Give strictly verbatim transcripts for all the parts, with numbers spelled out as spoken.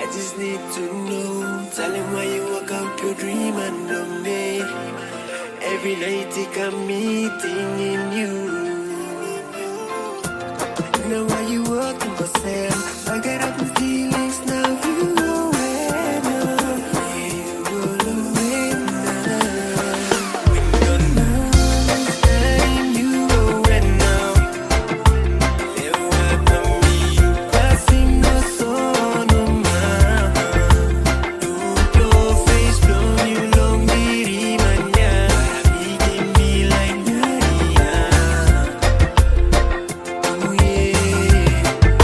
just need to know. Tell him why you walk out your dream and on me. Every night he come meeting in you. Now why you walking for sale? I get up my feelings now. You go away now. You go away now. When you're not time, you go away now. Live up on me, passing no son of mine. Don't your face blow you long diri manya. Making me like Nadia. Oh yeah,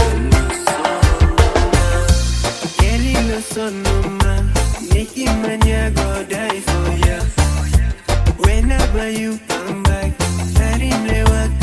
no son of mine. Making manya go die for ya. Whenever you come back, I didn't know what